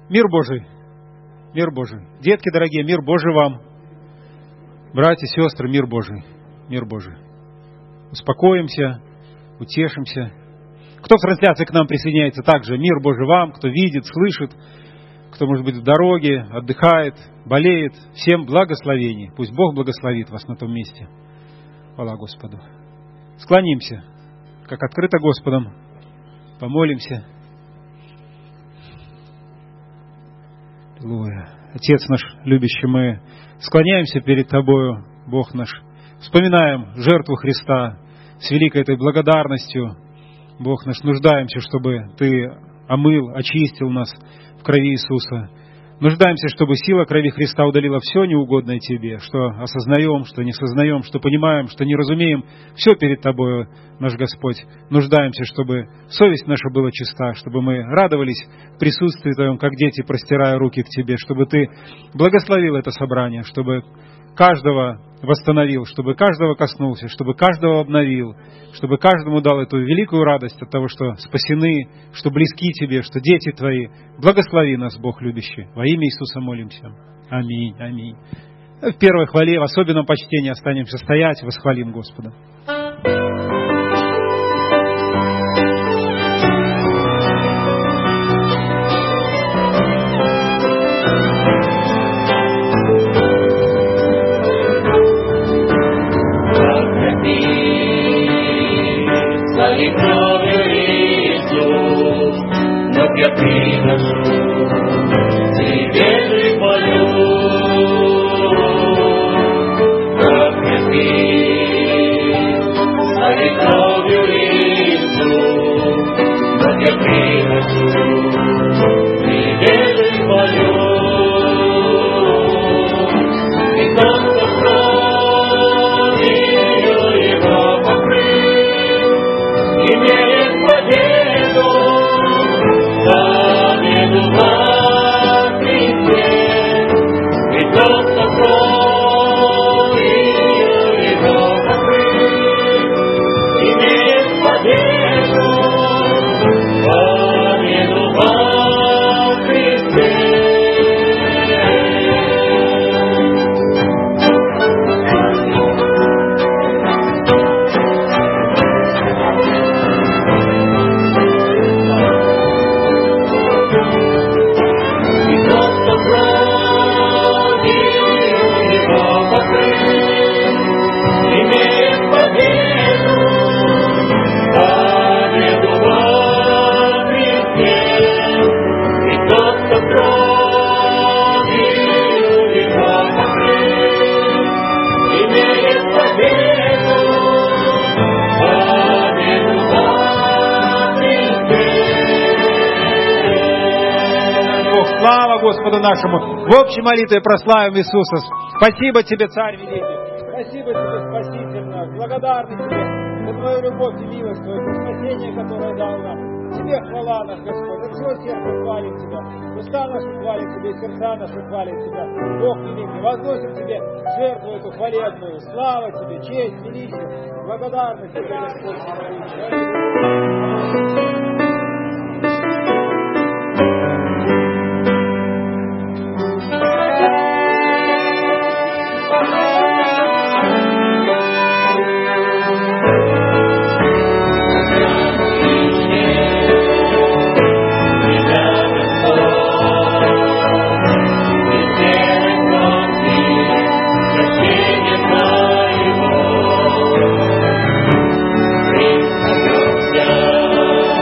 Мир Божий, мир Божий. Детки дорогие, мир Божий вам. Братья, сестры, мир Божий, мир Божий. Успокоимся, утешимся. Кто в трансляции к нам присоединяется, также мир Божий вам, кто видит, слышит, кто, может быть, в дороге, отдыхает, болеет. Всем благословений. Пусть Бог благословит вас на том месте. Хвала Господу. Склонимся, как открыто Господом. Помолимся. Аллилуйя. Отец наш любящий, мы склоняемся перед Тобою, Бог наш. Вспоминаем жертву Христа с великой этой благодарностью. Бог наш, нуждаемся, чтобы Ты омыл, очистил нас в крови Иисуса. Нуждаемся, чтобы сила крови Христа удалила все неугодное Тебе, что осознаем, что не сознаем, что понимаем, что не разумеем. Все перед Тобою, наш Господь. Нуждаемся, чтобы совесть наша была чиста, чтобы мы радовались в присутствии Твоем, как дети, простирая руки к Тебе, чтобы Ты благословил это собрание, чтобы каждого восстановил, чтобы каждого коснулся, чтобы каждого обновил, чтобы каждому дал эту великую радость от того, что спасены, что близки Тебе, что дети Твои. Благослови нас, Бог любящий. Во имя Иисуса молимся. Аминь, аминь. В первой хвале, в особенном почтении останемся стоять, восхвалим Господа. Я приношу Тебе же хвалю, как крепись, своей кровью Иисус, но я приношу Тебе же хвалю, и только кровью Его покрыл, имеет победу. Победу во Христе, и просто кровью Его покрыл, имеет победу во Христе. Слава Господу нашему! В общей молитве прославим Иисуса. Спасибо Тебе, Царь Великий! Спасибо Тебе, Спаситель наш! Благодарны Тебе за Твою любовь и милость Твою, за спасение, которое дал нам. Тебе хвала наш Господь! За все сердце хвалим Тебя! Уста наши хвалят Тебя, сердца наши хвалят Тебя! Бог великий! Возносим Тебе жертву эту хвалебную! Слава Тебе, честь, величие! Благодарность Тебе, Господь! Yeah.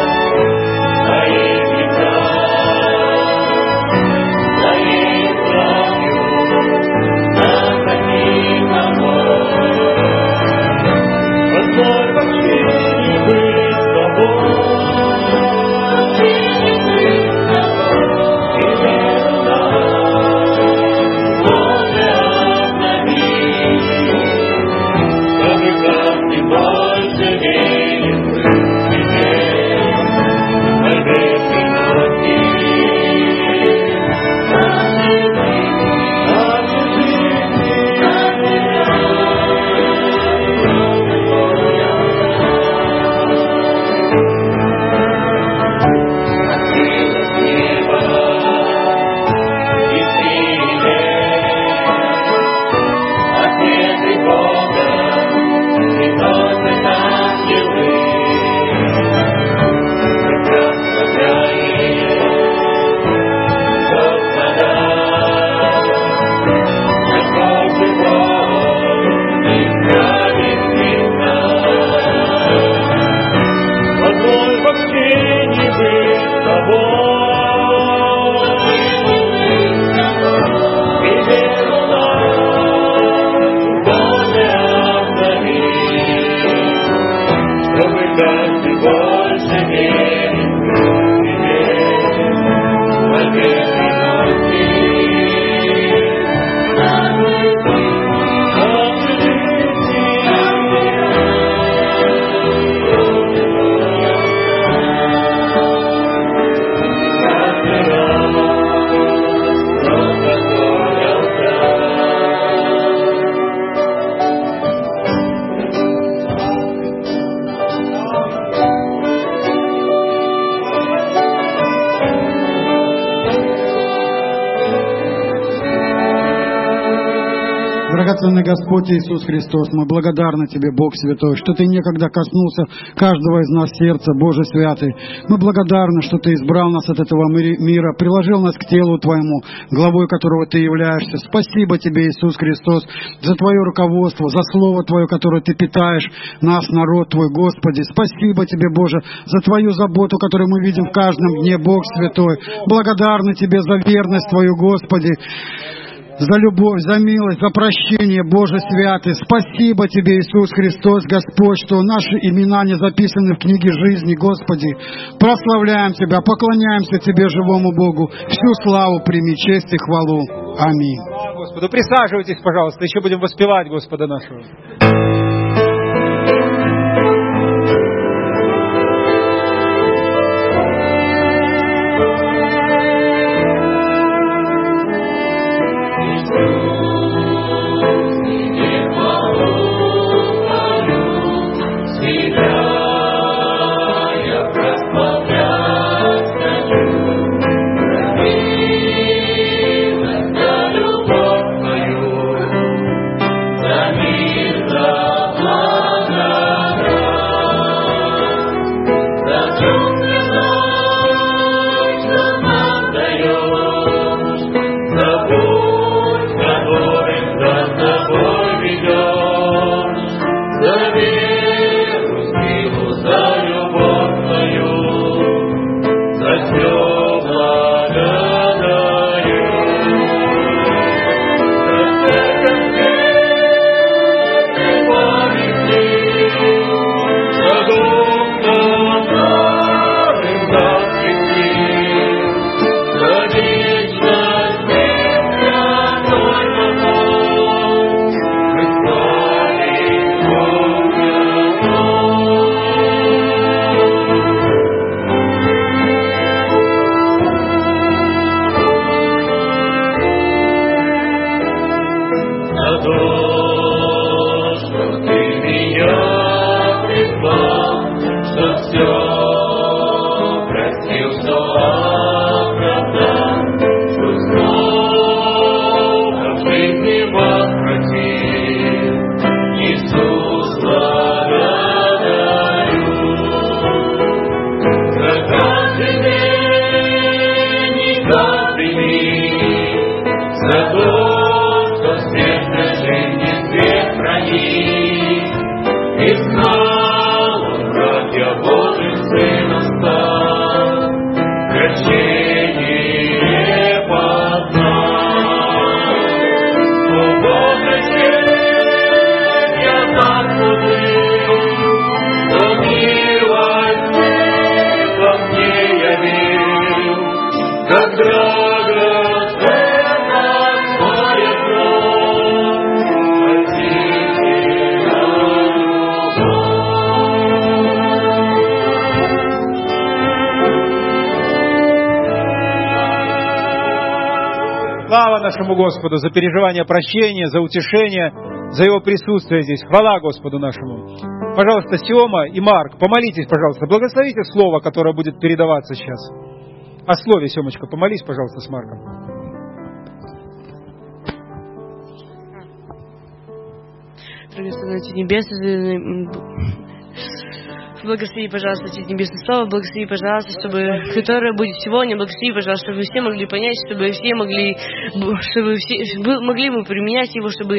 чтобы каждый больше верить в Тебе. Отец Драгоценный Господь Иисус Христос, мы благодарны Тебе, Бог Святой, что Ты некогда коснулся каждого из нас сердца, Боже Святый. Мы благодарны, что Ты избрал нас от этого мира, приложил нас к телу Твоему, главой которого Ты являешься. Спасибо Тебе, Иисус Христос, за Твое руководство, за Слово Твое, которое Ты питаешь нас, народ Твой, Господи. Спасибо Тебе, Боже, за Твою заботу, которую мы видим в каждом дне, Бог Святой. Благодарны Тебе за верность Твою, Господи, за любовь, за милость, за прощение, Боже Святый. Спасибо Тебе, Иисус Христос, Господь, что наши имена не записаны в книге жизни, Господи. Прославляем Тебя, поклоняемся Тебе, живому Богу. Всю славу прими, честь и хвалу. Аминь. Господу, присаживайтесь, пожалуйста, еще будем воспевать Господа нашего. Слава нашему Господу за переживание прощения, за утешение, за Его присутствие здесь. Хвала Господу нашему. Пожалуйста, Сема и Марк, помолитесь, пожалуйста, благословите слово, которое будет передаваться сейчас. О слове, Семочка, помолись, пожалуйста, с Марком. Драгоценный Отец Небесный, благослови, пожалуйста, Отец Небесный, слава, благослови, пожалуйста, чтобы, которое будет сегодня, благослови, пожалуйста, чтобы все могли понять, чтобы все могли, могли мы применять его, чтобы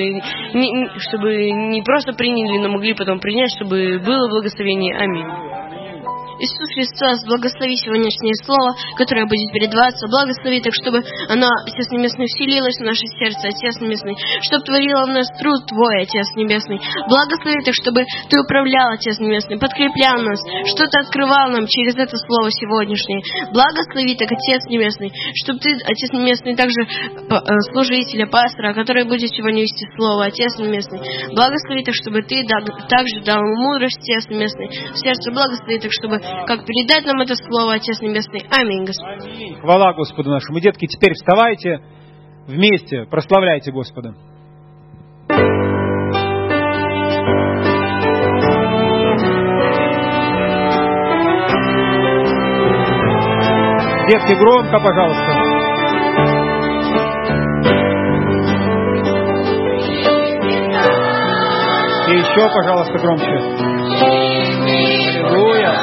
не просто приняли, но могли потом принять, чтобы было благословение. Аминь. Иисус Христос, благослови сегодняшнее слово, которое будет передаваться. Благослови так, чтобы оно, Отец Небесный, вселилось в наше сердце, Отец Небесный, чтобы творило в нас труд Твой, Отец Небесный. Благослови так, чтобы Ты управлял, Отец Небесный, подкреплял нас, что-то открывал нам через это слово сегодняшнее. Благослови так, Отец Небесный, чтобы Ты, Отец Небесный, также служителя, пастора, который будет сегодня вести слово, Отец Небесный. Благослови так, чтобы Ты также дал ему мудрость, Отец Небесный, в сердце. Благослови так, чтобы как передать нам это слово, Отец Небесный. Аминь, Господь. Аминь. Хвала Господу нашему. Детки, теперь вставайте вместе, прославляйте Господа. Детки, громко, пожалуйста. И еще, пожалуйста, громче. Аллилуйя.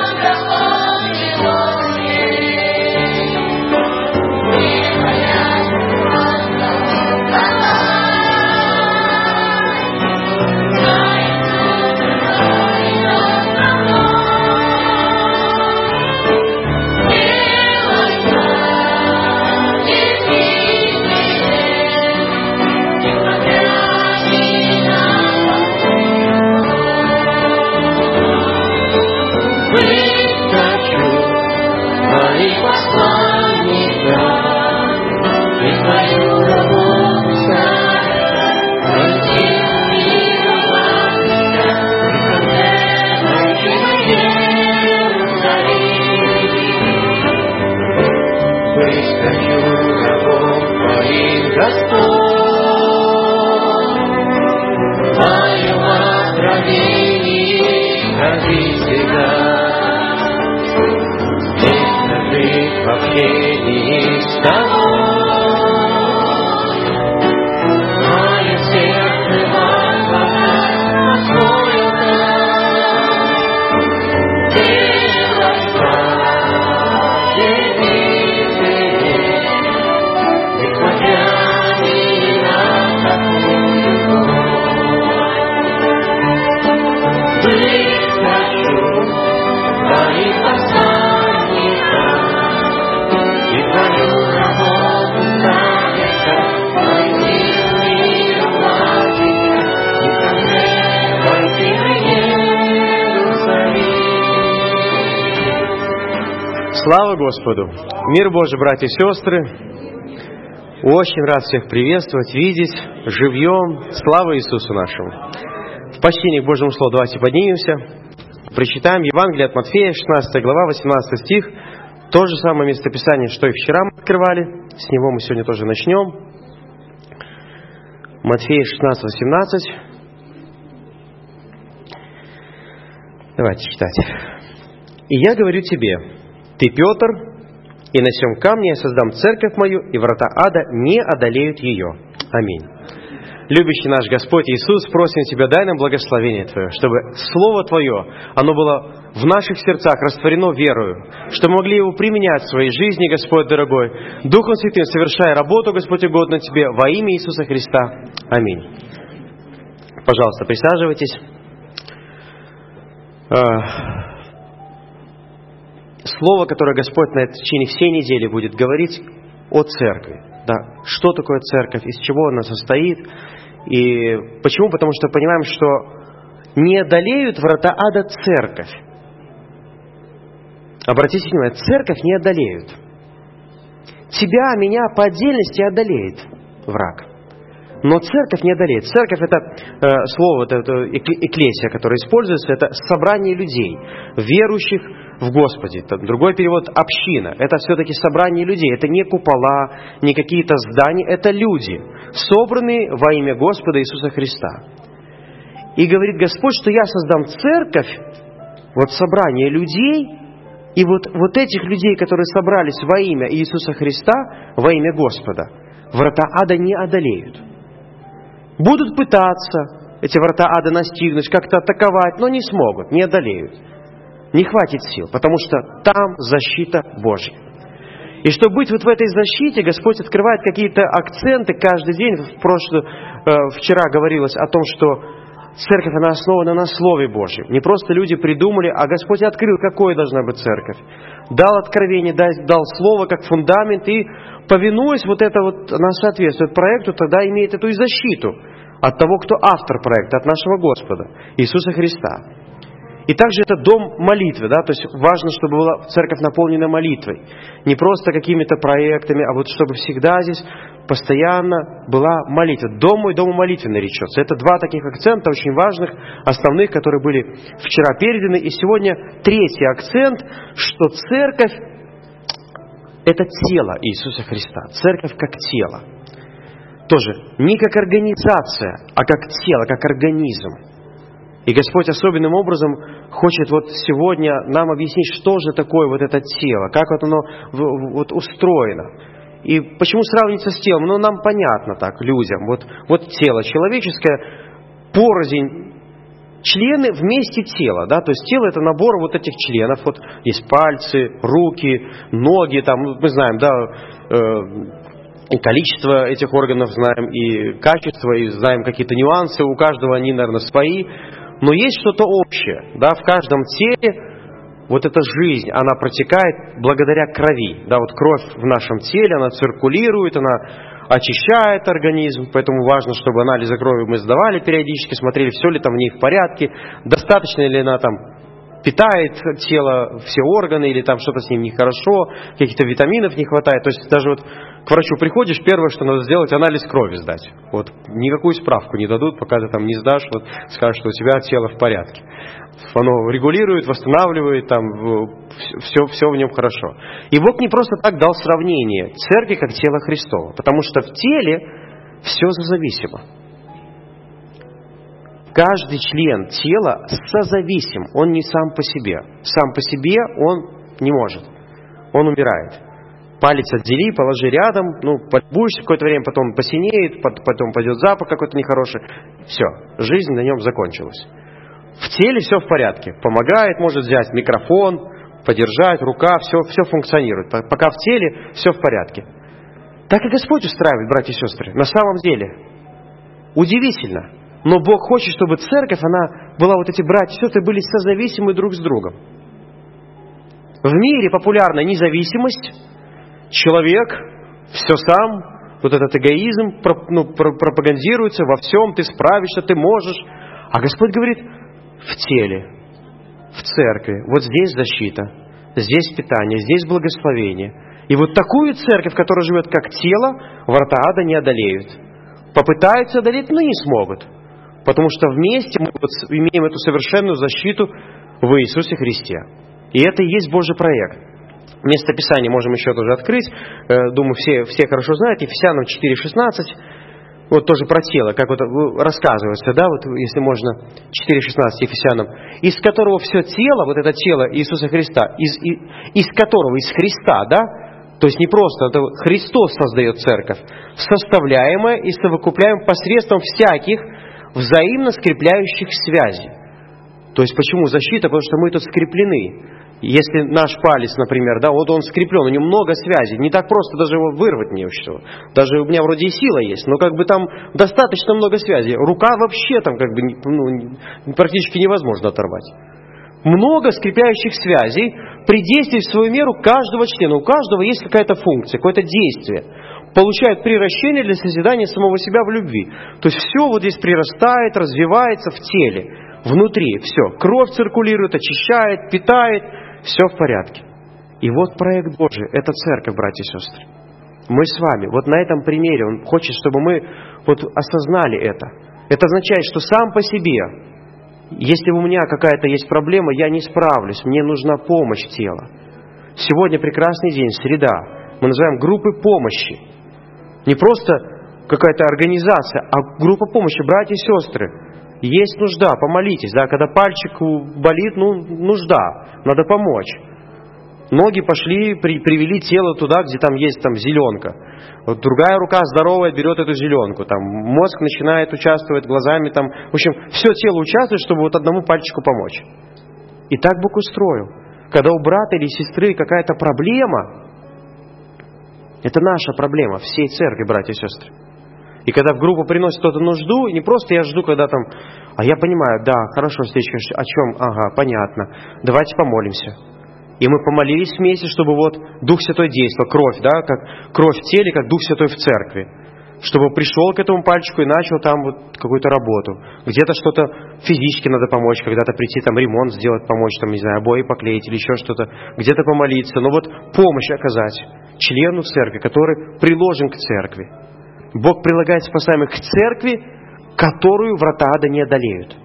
Слава Господу! Мир Божий, братья и сестры! Очень рад всех приветствовать, видеть живьем. Слава Иисусу нашему! В почтении к Божьему Слову давайте поднимемся. Прочитаем Евангелие от Матфея, 16 глава, 18 стих. То же самое местописание, что и вчера мы открывали. С него мы сегодня тоже начнем. Матфея 16, 18. Давайте читать. «И я говорю тебе, ты Петр, и на сем камне я создам церковь мою, и врата ада не одолеют ее». Аминь. Любящий наш Господь Иисус, просим Тебя, дай нам благословение Твое, чтобы Слово Твое, оно было в наших сердцах растворено верою, чтобы мы могли его применять в своей жизни, Господь дорогой, Духом Святым совершая работу, Господь, угодно Тебе, во имя Иисуса Христа. Аминь. Пожалуйста, присаживайтесь. Слово, которое Господь в течение всей недели будет говорить о церкви. Да, что такое церковь, из чего она состоит. И почему? Потому что понимаем, что не одолеют врата ада церковь. Обратите внимание, церковь не одолеют. Тебя, меня по отдельности одолеет враг. Но церковь не одолеет. Церковь — это слово, это экклесия, которое используется, это собрание людей, верующих в Господе. Другой перевод — община. Это все-таки собрание людей. Это не купола, не какие-то здания. Это люди, собранные во имя Господа Иисуса Христа. И говорит Господь, что я создам церковь, вот собрание людей, и вот этих людей, которые собрались во имя Иисуса Христа, во имя Господа, врата ада не одолеют. Будут пытаться эти врата ада настигнуть, как-то атаковать, но не смогут, не одолеют. Не хватит сил, потому что там защита Божья. И чтобы быть вот в этой защите, Господь открывает какие-то акценты каждый день. Вчера говорилось о том, что Церковь, она основана на Слове Божьем. Не просто люди придумали, а Господь открыл, какой должна быть церковь. Дал откровение, дал Слово как фундамент, и, повинуясь, вот это вот, она соответствует проекту, тогда имеет эту и защиту от того, кто автор проекта, от нашего Господа, Иисуса Христа. И также это дом молитвы, да, то есть важно, чтобы была церковь наполнена молитвой. Не просто какими-то проектами, а вот чтобы всегда здесь постоянно была молитва. Дом мой, дому молитвы наречется. Это два таких акцента очень важных, основных, которые были вчера переданы. И сегодня третий акцент, что церковь – это тело Иисуса Христа. Церковь как тело. Тоже не как организация, а как тело, как организм. И Господь особенным образом хочет вот сегодня нам объяснить, что же такое вот это тело, как вот оно вот устроено. И почему сравнивается с телом? Ну, нам понятно так, людям. Вот тело человеческое, порознь, члены вместе тела, да, то есть тело – это набор вот этих членов. Вот есть пальцы, руки, ноги, там, мы знаем, да, и количество этих органов знаем, и качество, и знаем какие-то нюансы, у каждого они, наверное, свои. Но есть что-то общее, да, в каждом теле вот эта жизнь, она протекает благодаря крови, да, вот кровь в нашем теле, она циркулирует, она очищает организм, поэтому важно, чтобы анализы крови мы сдавали периодически, смотрели, все ли там в ней в порядке, достаточно ли она там питает тело, все органы, или там что-то с ним нехорошо, каких-то витаминов не хватает. То есть даже вот к врачу приходишь, первое, что надо сделать, анализ крови сдать. Вот никакую справку не дадут, пока ты там не сдашь, вот скажешь, что у тебя тело в порядке. Оно регулирует, восстанавливает, там все в нем хорошо. И Бог не просто так дал сравнение церкви как тело Христово, потому что в теле все созависимо. Каждый член тела созависим, он не сам по себе. Сам по себе он не может, он умирает. Палец отдели, положи рядом, будешь какое-то время, потом посинеет, потом пойдет запах какой-то нехороший. Все, жизнь на нем закончилась. В теле все в порядке. Помогает, может взять микрофон, подержать, рука, все функционирует. Пока в теле все в порядке. Так и Господь устраивает, братья и сестры. На самом деле, удивительно. Но Бог хочет, чтобы церковь, она была, вот эти братья и сестры были созависимы друг с другом. В мире популярна независимость. Человек, все сам, вот этот эгоизм пропагандируется во всем, ты справишься, ты можешь. А Господь говорит, в теле, в церкви, вот здесь защита, здесь питание, здесь благословение. И вот такую церковь, которая живет как тело, врата ада не одолеют. Попытаются одолеть, но не смогут. Потому что вместе мы имеем эту совершенную защиту в Иисусе Христе. И это и есть Божий проект. Место Писания можем еще тоже открыть. Думаю, все хорошо знают. Ефесянам 4:16. Вот тоже про тело, как вот рассказывается, да, вот если можно, 4:16 Ефесянам. Из которого все тело, вот это тело Иисуса Христа, из которого, из Христа, да, то есть не просто, это Христос создает церковь, составляемая и совокупляемая посредством всяких взаимно скрепляющих связей. То есть почему защита? Потому что мы тут скреплены. Если наш палец, например, да, вот он скреплен, у него много связей, не так просто даже его вырвать не все. Даже у меня вроде и сила есть, но как бы там достаточно много связей. Рука вообще там как бы практически невозможно оторвать. Много скрепляющих связей при действии в свою меру каждого члена. У каждого есть какая-то функция, какое-то действие. Получают приращение для созидания самого себя в любви. То есть все вот здесь прирастает, развивается в теле, внутри, все. Кровь циркулирует, очищает, питает, все в порядке. И вот проект Божий, это церковь, братья и сестры. Мы с вами, вот на этом примере, Он хочет, чтобы мы вот осознали это. Это означает, что сам по себе, если у меня какая-то есть проблема, я не справлюсь, мне нужна помощь тела. Сегодня прекрасный день, среда. Мы называем группы помощи. Не просто какая-то организация, а группа помощи, братья и сестры. Есть нужда, помолитесь, да, когда пальчик болит, нужда, надо помочь. Ноги пошли, привели тело туда, где там есть там зеленка. Вот другая рука здоровая берет эту зеленку, там мозг начинает участвовать глазами, там, в общем, все тело участвует, чтобы вот одному пальчику помочь. И так Бог устроил. Когда у брата или сестры какая-то проблема, это наша проблема, всей церкви, братья и сестры. И когда в группу приносит кто-то нужду, не просто я жду, когда там, а я понимаю, да, хорошо, встречка, о чем? Ага, понятно, давайте помолимся. И мы помолились вместе, чтобы вот Дух Святой действовал, кровь, да, как кровь в теле, как Дух Святой в церкви. Чтобы пришел к этому пальчику и начал там вот какую-то работу. Где-то что-то физически надо помочь, когда-то прийти там ремонт сделать, помочь там, не знаю, обои поклеить или еще что-то. Где-то помолиться, но вот помощь оказать члену церкви, который приложен к церкви. Бог прилагает спасаемых к церкви, которую врата ада не одолеют.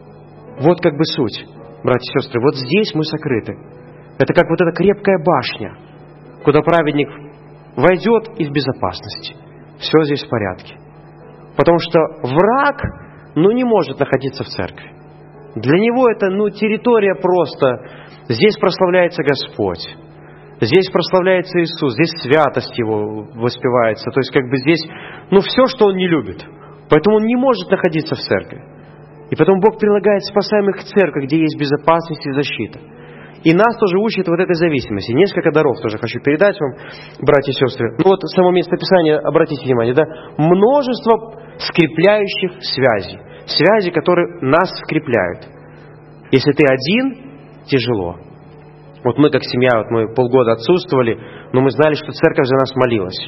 Вот как бы суть, братья и сестры. Вот здесь мы сокрыты. Это как вот эта крепкая башня, куда праведник войдет и в безопасности. Все здесь в порядке. Потому что враг, не может находиться в церкви. Для него это, территория просто. Здесь прославляется Господь. Здесь прославляется Иисус. Здесь святость Его воспевается. То есть, как бы здесь, все, что Он не любит. Поэтому Он не может находиться в церкви. И потом Бог прилагает спасаемых к церкви, где есть безопасность и защита. И нас тоже учит вот этой зависимости. Несколько даров тоже хочу передать вам, братья и сестры. Вот само место Писания, обратите внимание, да? Множество скрепляющих связей. Связи, которые нас скрепляют. Если ты один, тяжело. Вот мы как семья, мы полгода отсутствовали, но мы знали, что церковь за нас молилась.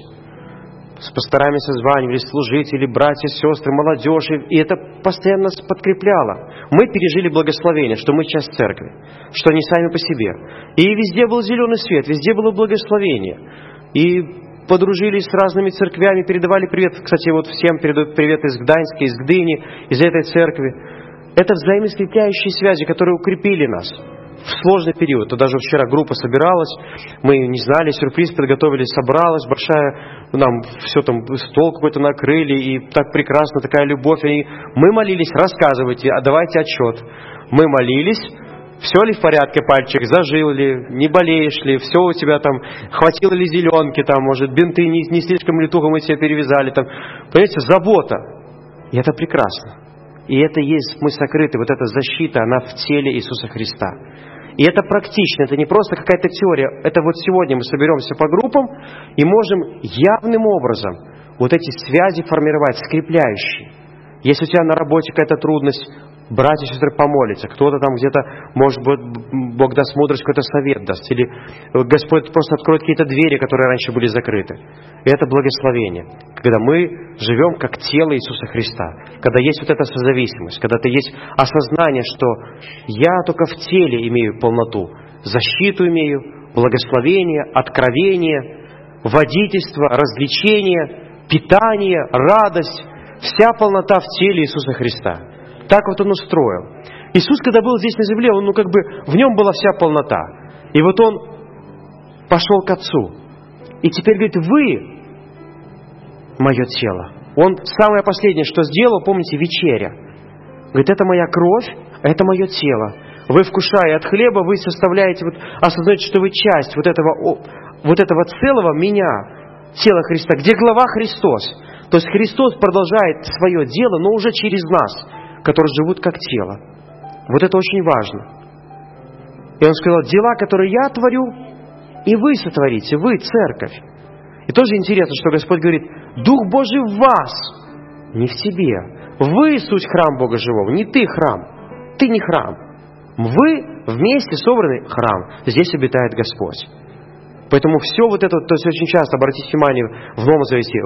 С пасторами созванивались, служители, братья, сестры, молодежь. И это постоянно нас подкрепляло. Мы пережили благословение, что мы часть церкви, что они сами по себе. И везде был зеленый свет, везде было благословение. И подружились с разными церквями, передавали привет. Кстати, вот всем передают привет из Гданьска, из Гдыни, из этой церкви. Это взаимоскрепляющие связи, которые укрепили нас в сложный период. То даже вчера группа собиралась, мы не знали, сюрприз подготовили, собралась большая, нам все там, стол какой-то накрыли, и так прекрасно, такая любовь. И мы молились, рассказывайте, давайте отчет. Мы молились, все ли в порядке, пальчик, зажил ли, не болеешь ли, все у тебя там, хватило ли зеленки, там, может, бинты не слишком ли туго мы себе перевязали. Там. Понимаете, забота. И это прекрасно. И это есть, мы сокрыты, вот эта защита, она в теле Иисуса Христа. И это практично, это не просто какая-то теория. Это вот сегодня мы соберемся по группам и можем явным образом вот эти связи формировать, скрепляющие. Если у тебя на работе какая-то трудность, братья и сестры помолятся. Кто-то там где-то, может быть, Бог даст мудрость, какой-то совет даст. Или Господь просто откроет какие-то двери, которые раньше были закрыты. И это благословение. Когда мы живем как тело Иисуса Христа. Когда есть вот эта созависимость. Когда есть осознание, что я только в теле имею полноту. Защиту имею, благословение, откровение, водительство, развлечение, питание, радость. Вся полнота в теле Иисуса Христа. Так вот Он устроил. Иисус, когда был здесь на земле, Он, в Нем была вся полнота. И вот Он пошел к Отцу. И теперь говорит, вы мое тело. Он самое последнее, что сделал, помните, вечеря. Говорит, это моя кровь, а это мое тело. Вы, вкушая от хлеба, вы составляете, осознаете, что вы часть вот этого целого меня, тела Христа, где глава Христос. То есть Христос продолжает свое дело, но уже через нас, которые живут как тело. Вот это очень важно. И Он сказал, дела, которые я творю, и вы сотворите, вы, церковь. И тоже интересно, что Господь говорит, Дух Божий в вас, не в тебе. Вы суть храм Бога живого, не ты храм. Ты не храм. Вы вместе собраны храм. Здесь обитает Господь. Поэтому все вот это, то есть очень часто, обратите внимание, в Новом Завете,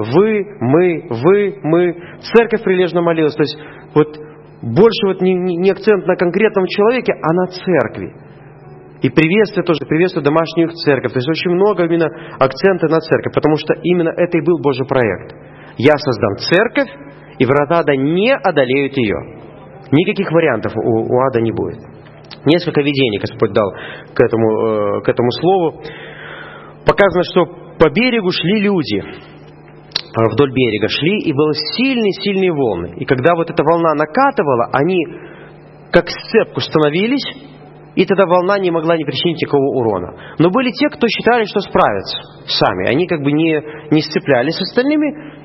вы, мы. Церковь прилежно молилась. То есть вот больше не акцент на конкретном человеке, а на церкви. И приветствие тоже, приветствие домашнюю церковь. То есть очень много именно акцента на церковь, потому что именно это и был Божий проект. Я создам церковь, и врата ада не одолеют ее. Никаких вариантов у ада не будет. Несколько видений Господь дал к этому слову. Показано, что по берегу шли люди. Вдоль берега шли, и были сильные волны. И когда вот эта волна накатывала, они как сцепку становились, и тогда волна не могла не причинить никакого урона. Но были те, кто считали, что справятся сами. Они не сцеплялись с остальными,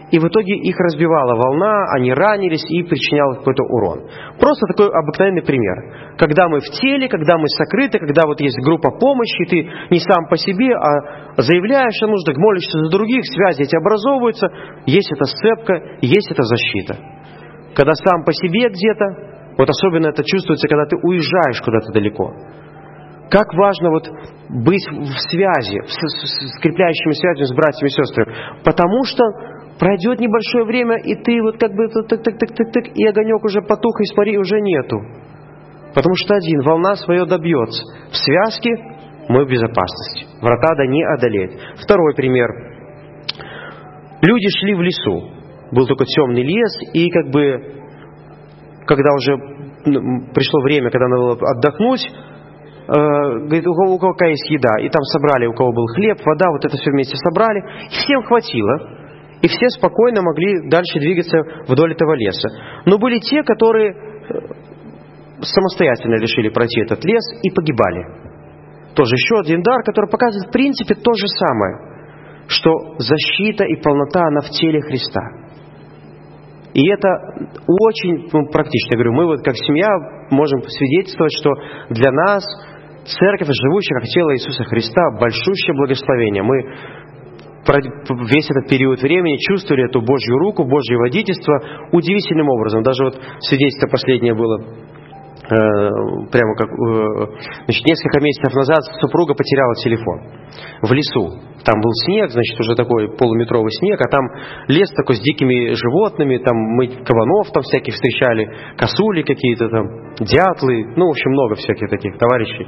и в итоге их разбивала волна, они ранились и причинял какой-то урон. Просто такой обыкновенный пример. Когда мы в теле, когда мы сокрыты, когда вот есть группа помощи, ты не сам по себе, а заявляешь о нуждах, молишься за других, связи эти образовываются, есть эта сцепка, есть эта защита. Когда сам по себе где-то, вот особенно это чувствуется, когда ты уезжаешь куда-то далеко. Как важно вот быть в связи, с скрепляющими связями с братьями и сестрами. Потому что пройдет небольшое время, и ты вот как бы так, и огонек уже потух, и смотри, уже нету. Потому что один, волна свое добьется. В связке мы в безопасности. Врата да не одолеть. Второй пример. Люди шли в лесу. Был только темный лес, и как бы, когда уже пришло время, когда надо было отдохнуть, говорит, у кого какая есть еда. И там собрали, у кого был хлеб, вода, вот это все вместе собрали. И всем хватило. И все спокойно могли дальше двигаться вдоль этого леса. Но были те, которые самостоятельно решили пройти этот лес и погибали. Тоже еще один дар, который показывает в принципе то же самое, что защита и полнота, она в теле Христа. И это очень практично. Я говорю, мы вот как семья можем свидетельствовать, что для нас церковь, живущая как тело Иисуса Христа, большущее благословение. Мы весь этот период времени чувствовали эту Божью руку, Божье водительство удивительным образом. Даже вот свидетельство последнее было, прямо как, значит, несколько месяцев назад супруга потеряла телефон в лесу. Там был снег, значит, уже такой полуметровый снег, а там лес такой с дикими животными, там мы кабанов там всяких встречали, косули какие-то там, дятлы, ну, в общем, много всяких таких товарищей.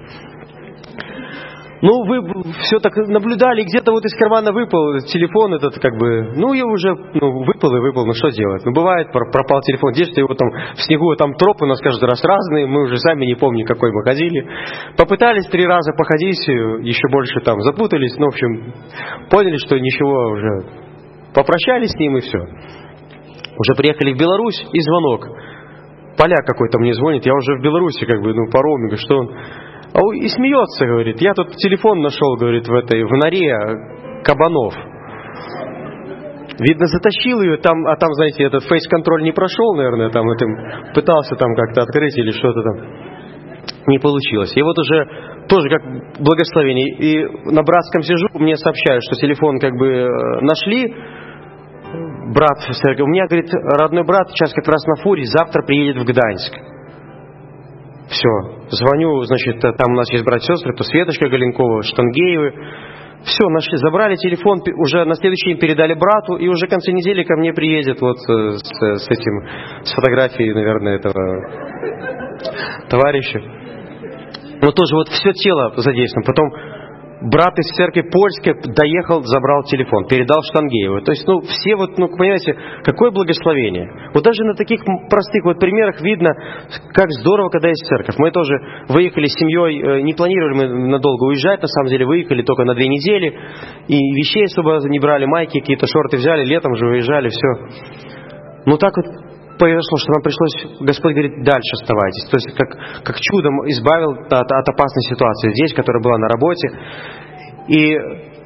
Ну, вы все так наблюдали, где-то вот из кармана выпал телефон этот, как бы, ну, и уже, выпал и выпал, ну, что делать? Ну, бывает, пропал телефон, где-то его там в снегу, там тропы у нас каждый раз разные, мы уже сами не помним, какой мы ходили. Попытались 3 раза походить, еще больше там запутались, ну, в общем, поняли, что ничего уже, попрощались с ним и все. Уже приехали в Беларусь, и звонок. Поляк какой-то мне звонит, я уже в Беларуси, как бы, по роумингу, что он... И смеется, говорит, я тут телефон нашел, говорит, в норе кабанов. Видно, затащил ее, там, а там, знаете, этот фейс-контроль не прошел, наверное, там, пытался там как-то открыть или что-то там. Не получилось. И вот уже тоже как благословение. И на братском сижу, мне сообщают, что телефон как бы нашли. Брат в церкви. У меня, говорит, родной брат сейчас как раз на фуре, завтра приедет в Гданьск. Все, звоню, значит, там у нас есть братья-сестры, то Светочка Галенкова, Штангеевы. Все, нашли, забрали телефон, уже на следующий день передали брату, и уже в конце недели ко мне приедет вот с фотографией, наверное, этого товарища. Но тоже вот все тело задействовано. Потом брат из церкви польской доехал, забрал телефон, передал Штангееву. То есть, все вот, понимаете, какое благословение. Вот даже на таких простых вот примерах видно, как здорово, когда есть церковь. Мы тоже выехали с семьей, не планировали мы надолго уезжать, на самом деле выехали только на 2 недели, и вещей особо не брали, майки, какие-то шорты взяли, летом же выезжали, все. Так вот произошло, что нам пришлось, Господь говорит, дальше оставайтесь. То есть, как чудом избавил от опасной ситуации здесь, которая была на работе. И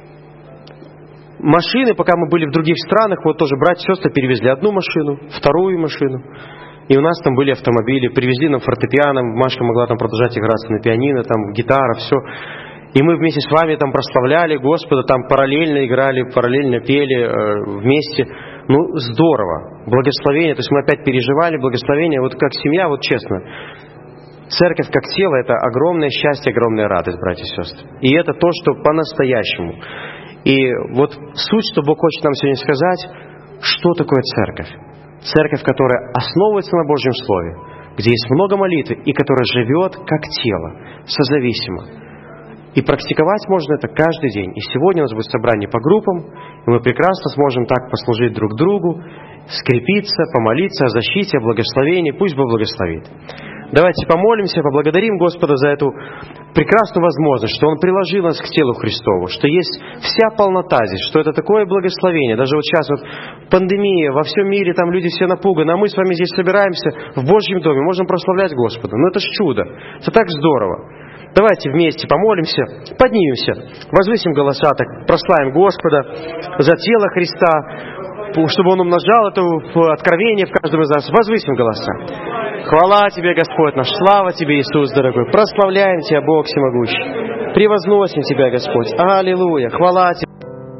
машины, пока мы были в других странах, вот тоже братья и сестры перевезли 1 машину, 2 машину. И у нас там были автомобили, привезли нам фортепиано, Машка могла там продолжать играться на пианино, там гитара, все. И мы вместе с вами там прославляли Господа, там параллельно играли, параллельно пели вместе. Здорово. Благословение. То есть мы опять переживали благословение. Вот как семья, вот честно. Церковь как тело – это огромное счастье, огромная радость, братья и сестры. И это то, что по-настоящему. И вот суть, что Бог хочет нам сегодня сказать, что такое церковь. Церковь, которая основывается на Божьем Слове, где есть много молитвы, и которая живет как тело, созависимо. И практиковать можно это каждый день. И сегодня у нас будет собрание по группам, и мы прекрасно сможем так послужить друг другу, скрепиться, помолиться о защите, о благословении. Пусть Бог благословит. Давайте помолимся, поблагодарим Господа за эту прекрасную возможность, что Он приложил нас к телу Христову, что есть вся полнота здесь, что это такое благословение. Даже вот сейчас вот пандемия, во всем мире там люди все напуганы, а мы с вами здесь собираемся в Божьем доме, можем прославлять Господа. Это ж чудо, это так здорово. Давайте вместе помолимся, поднимемся, возвысим голоса, так прославим Господа за тело Христа. чтобы Он умножал это откровение в каждом из нас. Возвысим голоса. Хвала Тебе, Господь наш, слава Тебе, Иисус дорогой. Прославляем Тебя, Бог всемогущий. Превозносим Тебя, Господь. Аллилуйя. Хвала Тебе.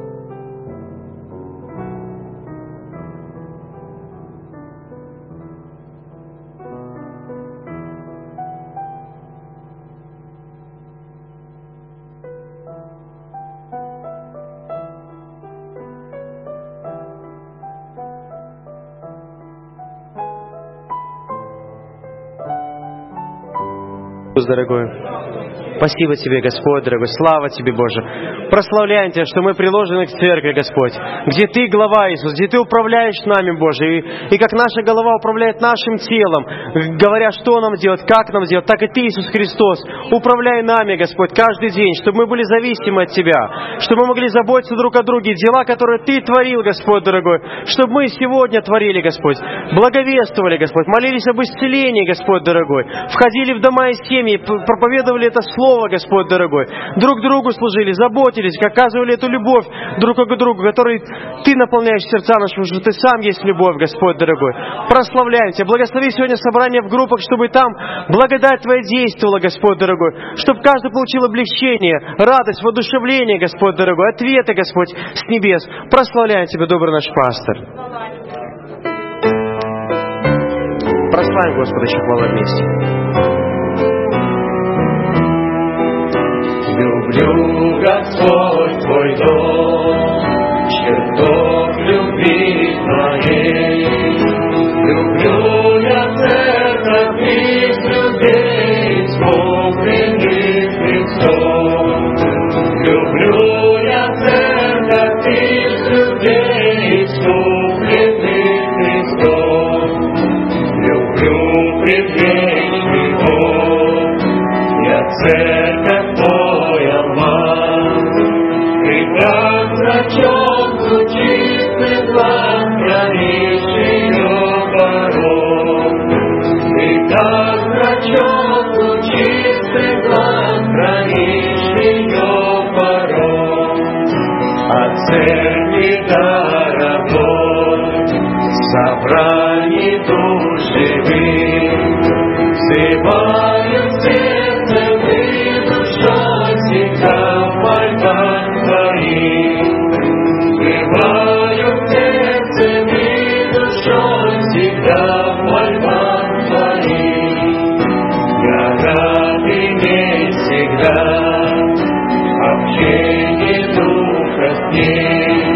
Дорогой. Спасибо Тебе, Господь, дорогой. Слава Тебе, Боже. Прославляем Тебя, что мы приложены к церкви, Господь. Где Ты глава, Иисус, где Ты управляешь нами, Боже. И как наша голова управляет нашим телом, говоря, что нам делать, как нам делать, так и Ты, Иисус Христос, управляй нами, Господь, каждый день, чтобы мы были зависимы от Тебя, чтобы мы могли заботиться друг о друге, дела, которые Ты творил, Господь, дорогой, чтобы мы сегодня творили, Господь, благовествовали, Господь, молились об исцелении, Господь, дорогой, входили в дома и семьи, проповедовали это Слово, Господь дорогой. Друг другу служили, заботились, оказывали эту любовь друг к другу, которой Ты наполняешь сердца наши, что Ты сам есть любовь, Господь дорогой. Прославляем Тебя. Благослови сегодня собрание в группах, чтобы там благодать Твоя действовала, Господь дорогой. Чтобы каждый получил облегчение, радость, воодушевление, Господь дорогой. Ответы, Господь, с небес. Прославляем Тебя, добрый наш пастор. Прославим Господа, еще хвала вместе. Люблю, Господь, Твой дом, чертог любви Твоей. Люблю я церковь из людей, искупленных Христом. Люблю я церковь из людей, искупленных Христом. Люблю предвечный Бог, я церковь Твоя мать. И как зрачок чистый глаз хранишь ее порог. И как зрачок чистый глаз хранишь ее порог. От церкви дорогой, собраний душ живых, взываю сердцем и душой всегда в мольбах Твоих. Взываю сердцем и душой всегда в мольбах Твоих. Я рад иметь всегда общение Духа с ней.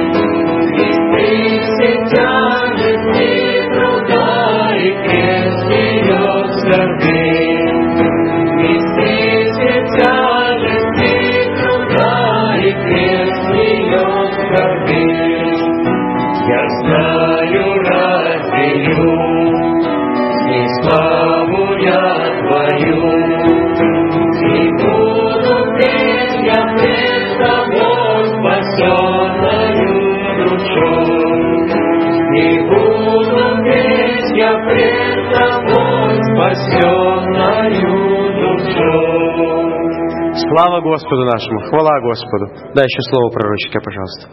И все тяжести труда и крест ее скорбей. Нести все тяжести труда и крест ее скорбей. Я знаю, разделю с ней славу я Твою. И буду петь я пред Тобой спасенною душой. И буду петь я пред Тобой спасенною душой. Слава Господу нашему, хвала Господу. Дай еще слово пророческое, пожалуйста.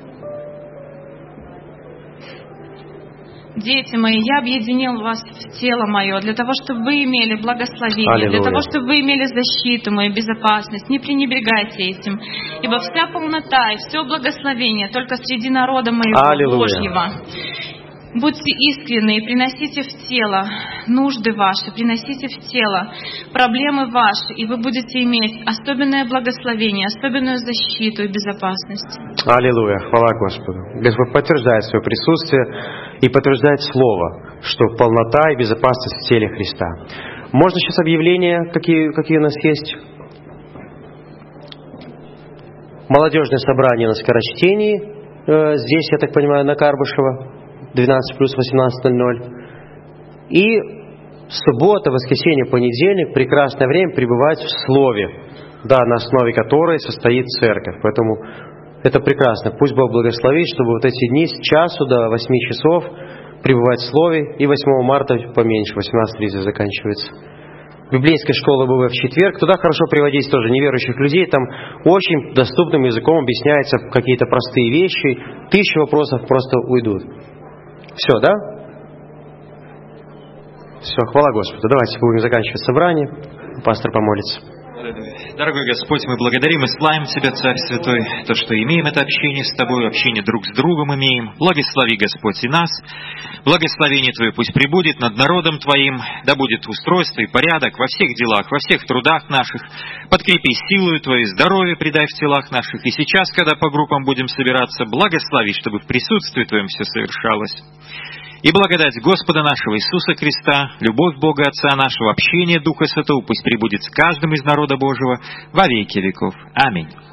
Дети мои, я объединил вас в тело мое, для того, чтобы вы имели благословение, Аллилуйя. для того, чтобы вы имели защиту мою, безопасность. Не пренебрегайте этим, ибо вся полнота и все благословение только среди народа моего Аллилуйя. Божьего. Будьте искренны и приносите в тело нужды ваши, приносите в тело проблемы ваши, и вы будете иметь особенное благословение, особенную защиту и безопасность. Аллилуйя, хвала Господу. Господь подтверждает свое присутствие и подтверждает Слово, что полнота и безопасность в теле Христа. Можно сейчас объявления, какие у нас есть? Молодежное собрание на скорочтении. Здесь, я так понимаю, на Карбышева. 12 плюс 18:00. И суббота, воскресенье, понедельник, прекрасное время пребывать в Слове, да, на основе которой состоит церковь. Поэтому это прекрасно. Пусть Бог благословит, чтобы вот эти дни с часу до 8 часов пребывать в Слове. И 8 марта поменьше, 18:30 заканчивается. библейской школы БВ в четверг. Туда хорошо приводить тоже неверующих людей. Там очень доступным языком объясняются какие-то простые вещи. 1000 вопросов просто уйдут. Все, да? Все, хвала Господу. Давайте будем заканчивать собрание. Пастор помолится. Дорогой Господь, мы благодарим и славим Тебя, Царь Святой, то, что имеем это общение с Тобой, общение друг с другом имеем. Благослови, Господь, и нас. Благословение Твое пусть пребудет над народом Твоим, да будет устройство и порядок во всех делах, во всех трудах наших. Подкрепи силою Твою, здоровье придай в телах наших. И сейчас, когда по группам будем собираться, благослови, чтобы в присутствии Твоем все совершалось. И благодать Господа нашего Иисуса Христа, любовь Бога Отца нашего, общение Духа Святого пусть пребудет с каждым из народа Божьего во веки веков. Аминь.